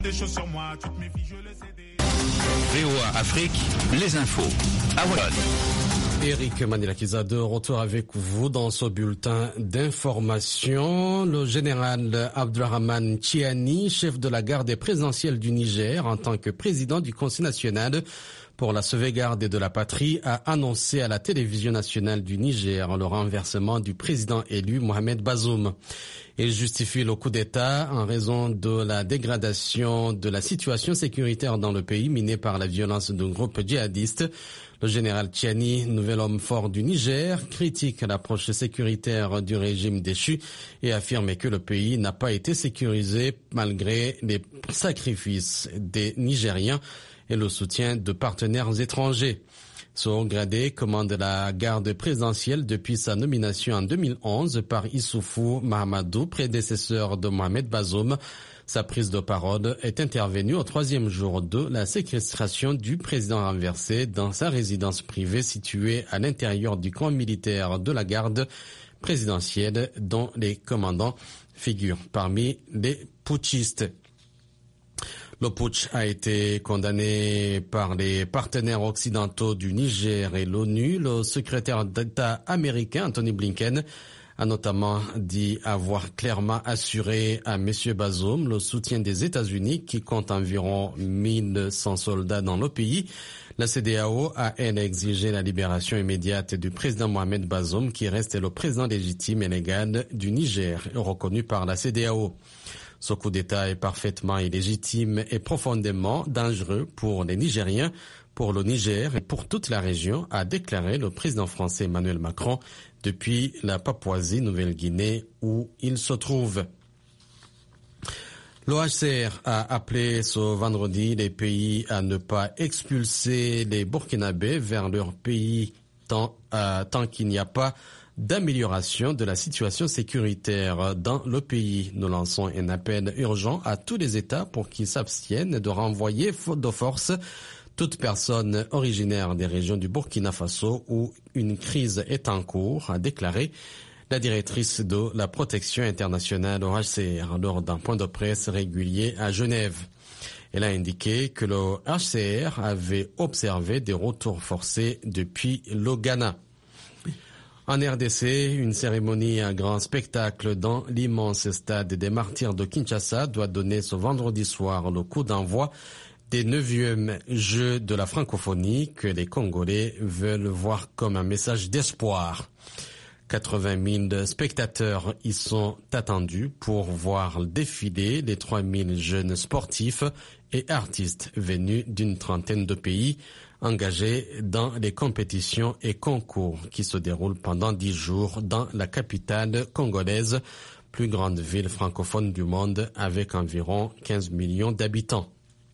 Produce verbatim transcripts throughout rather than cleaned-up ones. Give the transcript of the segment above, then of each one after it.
Des choses sur moi, tu te méfies, je le sais. V O A Afrique, les infos. À Wallonne. Eric Manilakiza de retour avec vous dans ce bulletin d'information. Le général Abdurrahman Tiani, chef de la garde présidentielle du Niger en tant que président du Conseil national pour la sauvegarde de la patrie, a annoncé à la télévision nationale du Niger le renversement du président élu Mohamed Bazoum. Il justifie le coup d'État en raison de la dégradation de la situation sécuritaire dans le pays minée par la violence d'un groupe djihadiste. Le général Tiani, nouvel homme fort du Niger, critique l'approche sécuritaire du régime déchu et affirme que le pays n'a pas été sécurisé malgré les sacrifices des Nigériens et le soutien de partenaires étrangers. Ce haut gradé commande la garde présidentielle depuis sa nomination en deux mille onze par Issoufou Mahamadou, prédécesseur de Mohamed Bazoum. Sa prise de parole est intervenue au troisième jour de la séquestration du président renversé dans sa résidence privée située à l'intérieur du camp militaire de la garde présidentielle dont les commandants figurent parmi les putschistes. Le putsch a été condamné par les partenaires occidentaux du Niger et l'ONU. Le secrétaire d'État américain Anthony Blinken a notamment dit avoir clairement assuré à M. Bazoum le soutien des États-Unis qui compte environ mille cent soldats dans le pays. La CEDEAO a, elle, exigé la libération immédiate du président Mohamed Bazoum qui reste le président légitime et légal du Niger, reconnu par la CEDEAO. Ce coup d'État est parfaitement illégitime et profondément dangereux pour les Nigériens, pour le Niger et pour toute la région, a déclaré le président français Emmanuel Macron depuis la Papouasie-Nouvelle-Guinée où il se trouve. L'O H C R a appelé ce vendredi les pays à ne pas expulser les Burkinabés vers leur pays tant, euh, tant qu'il n'y a pas d'amélioration de la situation sécuritaire dans le pays. Nous lançons un appel urgent à tous les États pour qu'ils s'abstiennent de renvoyer faute de force toute personne originaire des régions du Burkina Faso où une crise est en cours, a déclaré la directrice de la protection internationale O H C R lors d'un point de presse régulier à Genève. Elle a indiqué que le H C R avait observé des retours forcés depuis le Ghana. En R D C, une cérémonie à grand spectacle dans l'immense stade des Martyrs de Kinshasa doit donner ce vendredi soir le coup d'envoi des neuvièmes Jeux de la francophonie que les Congolais veulent voir comme un message d'espoir. quatre-vingt mille spectateurs y sont attendus pour voir défiler les trois mille jeunes sportifs et artistes venus d'une trentaine de pays engagés dans les compétitions et concours qui se déroulent pendant dix jours dans la capitale congolaise, plus grande ville francophone du monde avec environ quinze millions d'habitants.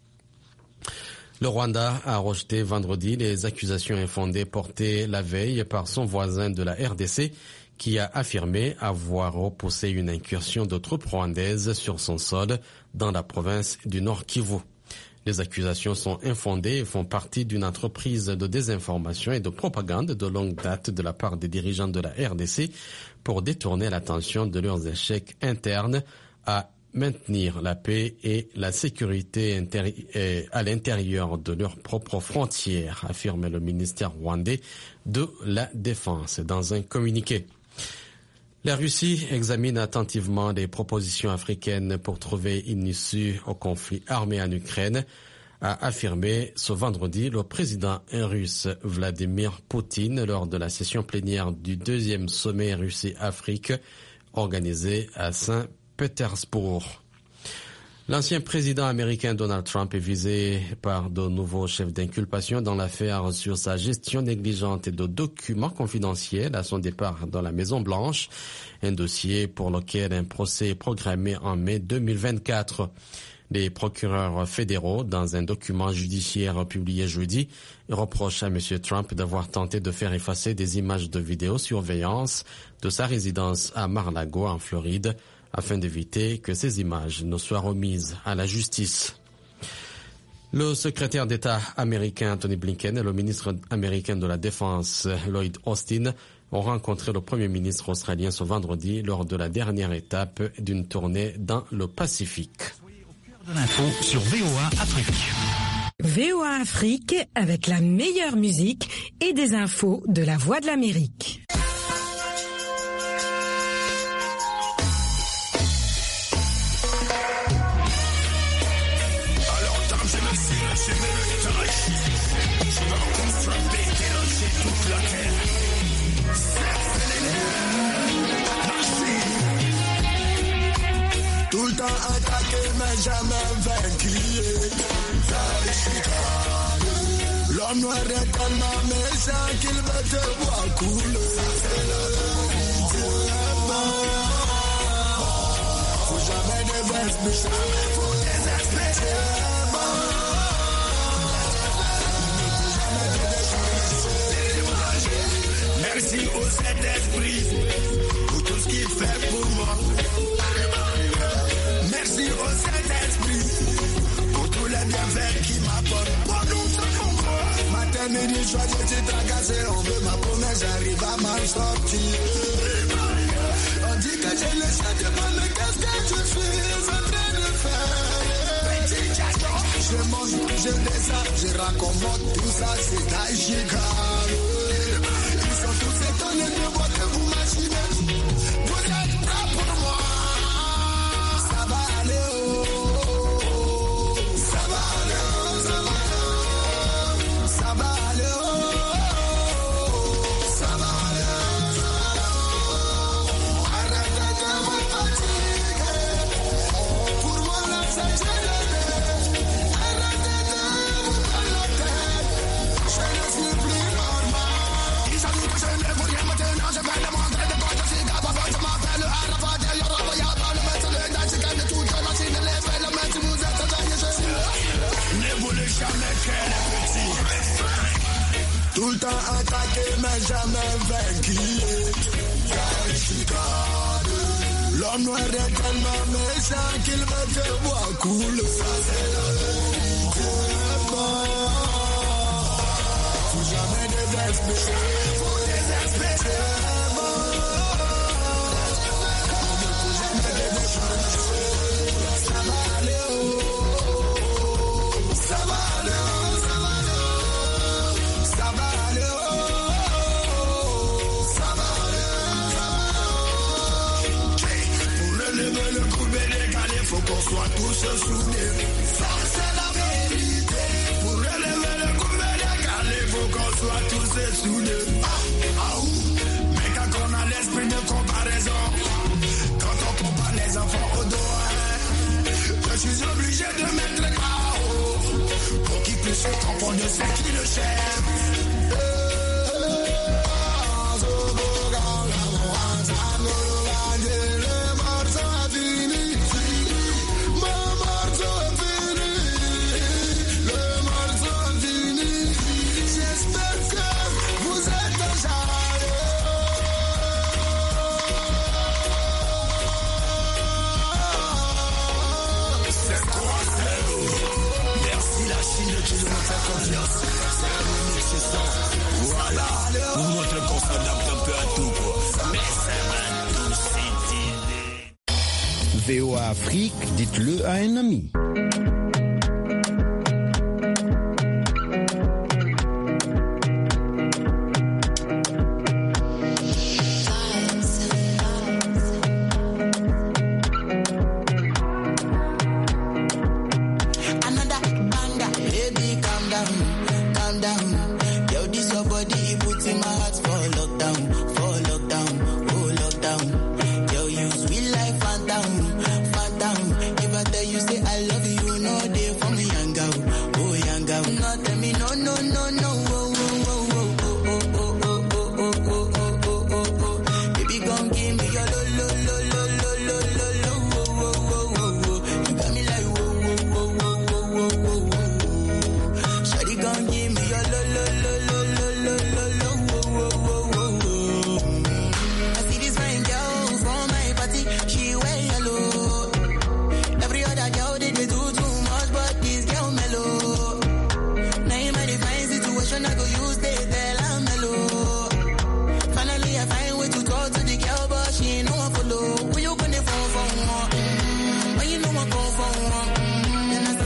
Le Rwanda a rejeté vendredi les accusations infondées portées la veille par son voisin de la R D C qui a affirmé avoir repoussé une incursion de troupes rwandaises sur son sol dans la province du Nord Kivu. Les accusations sont infondées et font partie d'une entreprise de désinformation et de propagande de longue date de la part des dirigeants de la R D C pour détourner l'attention de leurs échecs internes à maintenir la paix et la sécurité à l'intérieur de leurs propres frontières, affirme le ministère rwandais de la Défense dans un communiqué. La Russie examine attentivement les propositions africaines pour trouver une issue au conflit armé en Ukraine, a affirmé ce vendredi le président russe Vladimir Poutine lors de la session plénière du deuxième sommet Russie-Afrique organisé à Saint-Pétersbourg. L'ancien président américain Donald Trump est visé par de nouveaux chefs d'inculpation dans l'affaire sur sa gestion négligente de documents confidentiels à son départ dans la Maison-Blanche, un dossier pour lequel un procès est programmé en mai deux mille vingt-quatre. Les procureurs fédéraux, dans un document judiciaire publié jeudi, reprochent à M. Trump d'avoir tenté de faire effacer des images de vidéosurveillance de sa résidence à Mar-a-Lago, en Floride, afin d'éviter que ces images ne soient remises à la justice. Le secrétaire d'État américain Anthony Blinken et le ministre américain de la Défense Lloyd Austin ont rencontré le Premier ministre australien ce vendredi lors de la dernière étape d'une tournée dans le Pacifique. De l'info sur V O A Afrique. V O A Afrique avec la meilleure musique et des infos de la Voix de l'Amérique. Tout le temps attaqué mais jamais vaincu. L'homme noir est tellement méchant qu'il veut te voir couler. Faut jamais désespérer. Faut désespérer. Merci au Saint-Esprit pour tout ce qu'il fait pour moi. Merci au Saint-Esprit pour tous les bienfaits qu'il m'apporte. Pour nous, c'est pour moi. Matin, midi, soir, je t'ai tracassé. On veut ma promesse, j'arrive à m'en sortir. On dit que j'ai le sentiment, mais qu'est-ce que tu suis en train de faire? Je mange, je descends, je raconte tout ça, c'est Daïchikan. Ils sont tous étonnés de voir que vous machinez. Vous êtes prêts pour moi. Ça va aller, oh. Ça va aller, oh. Ça va aller, oh. Ça va aller, oh. Ça va aller, oh. Arrêtez de me fatiguer. Pour moi, là, c'est génial. Arrêtez de me prendre la tête. Je ne suis plus normal. Ils ont dit que je ne veux rien maintenant. Je vais demander de quoi je suis capable. Je m'appelle Arafat. Il y aura pas, il y aura le maître de l'Indique. De toute la machine, les faits, le maître, vous êtes taillé. Je suis là. Ne voulez jamais qu'elle est petite. Tout le temps attaqué, mais jamais vaincu. L'homme noir est tellement méchant qu'il veut te voir couler. Faut jamais désespérer. Faut désespérer. Ça va aller, oh. Ça va aller, oh. Ça va aller, oh. Ça va aller, oh. Pour relever le couple décalé, faut qu'on soit tous soudés. Ça, c'est la vérité. Pour relever le couple décalé, faut qu'on soit tous soudés. Ah, ah, ouh. Mais quand on a l'esprit de comparaison, quand on compare les enfants au doigt, je suis obligé de mettre K O pour qu'ils puissent se comprendre de ce qui le chef. J'espère que vous êtes voilà, on montre qu'on s'adapte un peu à tout, quoi. Mais ça va tous s'étirer. V O A Afrique, dites-le à un ami. Another banger, baby, calm down, calm down.